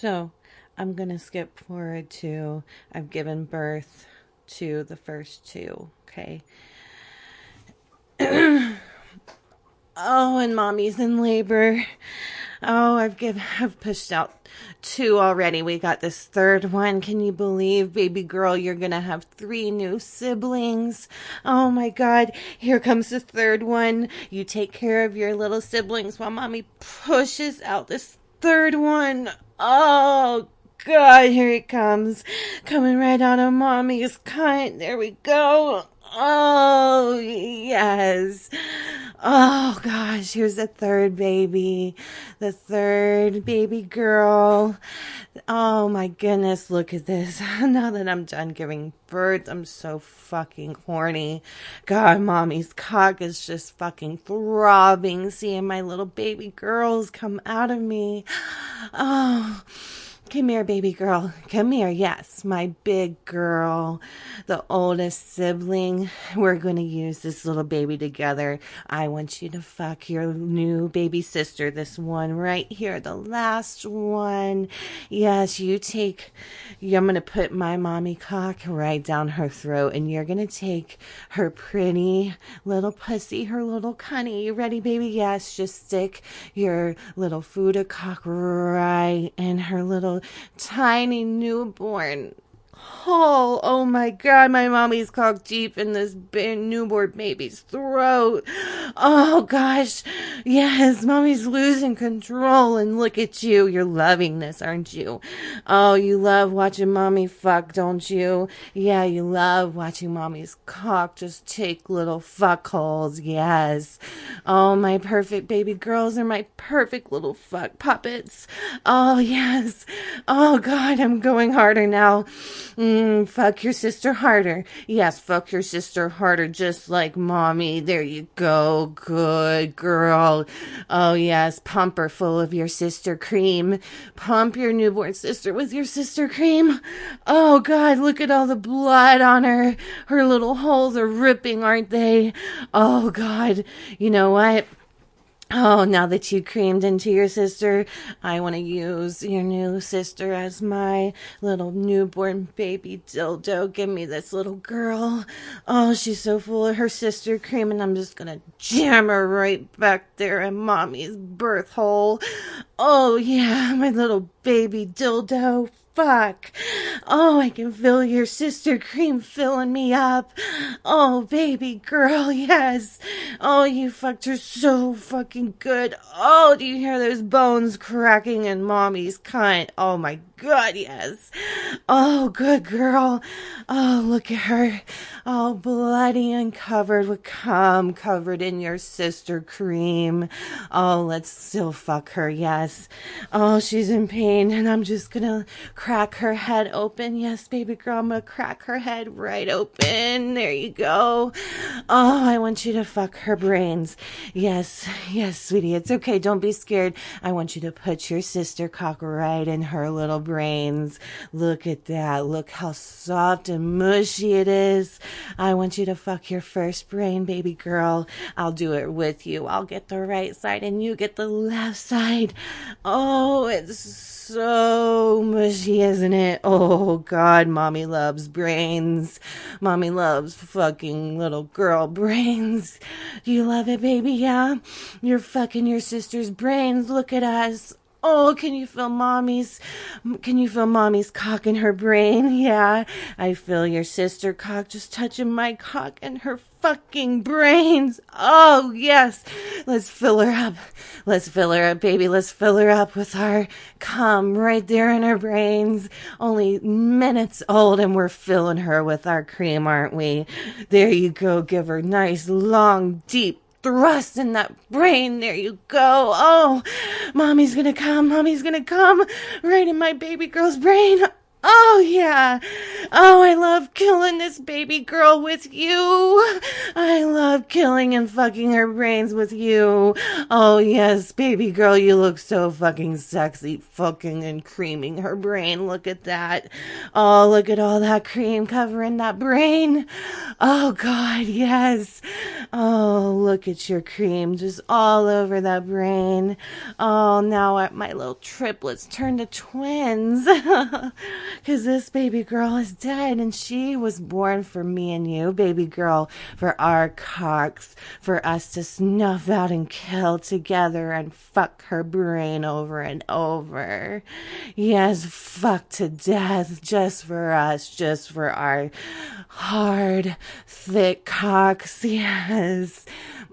So I'm going to skip forward to I've given birth to the first two, okay? Oh, and mommy's in labor. Oh, I've pushed out two already. We got this third one. Can you believe, baby girl, you're gonna have three new siblings? Oh my God, here comes the third one. You take care of your little siblings while mommy pushes out this third one. Oh God, here it comes. Coming right out of mommy's cunt. There we go. Oh, yes. Oh gosh, here's the third baby. The third baby girl. Oh my goodness, look at this. Now that I'm done giving birth, I'm so fucking horny. God, mommy's cock is just fucking throbbing seeing my little baby girls come out of me. Oh. Come here, baby girl. Come here. Yes, my big girl, the oldest sibling. We're going to use this little baby together. I want you to fuck your new baby sister, this one right here, the last one. Yes, I'm going to put my mommy cock right down her throat, and you're going to take her pretty little pussy, her little cunny. You ready, baby? Yes, just stick your little Fuda cock right in her little tiny newborn hole. Oh my God, my mommy's cock deep in this newborn baby's throat. Oh gosh, yes, mommy's losing control, and look at you. You're loving this, aren't you? Oh, you love watching mommy fuck, don't you? Yeah, you love watching mommy's cock just take little fuck holes. Yes. Oh, my perfect baby girls are my perfect little fuck puppets. Oh yes. Oh God, I'm going harder now. Fuck your sister harder. Yes, fuck your sister harder, just like mommy. There you go. Good girl. Oh, yes, pump her full of your sister cream. Pump your newborn sister with your sister cream. Oh, God, look at all the blood on her. Her little holes are ripping, aren't they? Oh, God, you know what? Oh, now that you creamed into your sister, I want to use your new sister as my little newborn baby dildo. Give me this little girl. Oh, she's so full of her sister cream, and I'm just going to jam her right back there in mommy's birth hole. Oh, yeah, my little baby dildo. Fuck. Oh, I can feel your sister cream filling me up. Oh, baby girl, yes. Oh, you fucked her so fucking good. Oh, do you hear those bones cracking in mommy's cunt? Oh my God, yes. Oh, good girl. Oh, look at her. Oh, bloody and covered with cum, covered in your sister cream. Oh, let's still fuck her, yes. Oh, she's in pain, and I'm just gonna crack her head open. Yes, baby girl, I'm gonna crack her head right open. There you go. Oh, I want you to fuck her brains. Yes, yes, sweetie, it's okay. Don't be scared. I want you to put your sister cock right in her little brains. Look at that. Look how soft and mushy it is. I want you to fuck your first brain, baby girl. I'll do it with you. I'll get the right side and you get the left side. Oh, it's so mushy, isn't it? Oh, God, mommy loves brains. Mommy loves fucking little girl brains. Do you love it, baby? Yeah? You're fucking your sister's brains. Look at us. Oh, can you feel mommy's cock in her brain? Yeah, I feel your sister cock just touching my cock and her fucking brains. Oh, yes. Let's fill her up. Let's fill her up, baby. Let's fill her up with our cum right there in her brains. Only minutes old and we're filling her with our cream, aren't we? There you go. Give her nice, long, deep thrust in that brain. There you go. Oh, mommy's gonna come. Mommy's gonna come right in my baby girl's brain. Oh, yeah. Oh, I love killing this baby girl with you. I love killing and fucking her brains with you. Oh, yes, baby girl, you look so fucking sexy, fucking and creaming her brain. Look at that. Oh, look at all that cream covering that brain. Oh, God, yes. Oh, look at your cream just all over that brain. Oh, now my little triplets turned to twins. Because this baby girl is dead and she was born for me and you, baby girl, for our cocks, for us to snuff out and kill together and fuck her brain over and over. Yes, fuck to death just for us, just for our hard, thick cocks. Yes.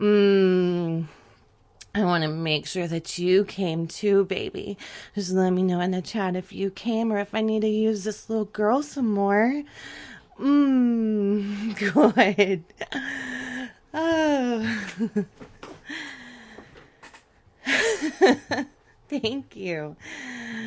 I want to make sure that you came too, baby. Just let me know in the chat if you came or if I need to use this little girl some more. Good. Oh. Thank you.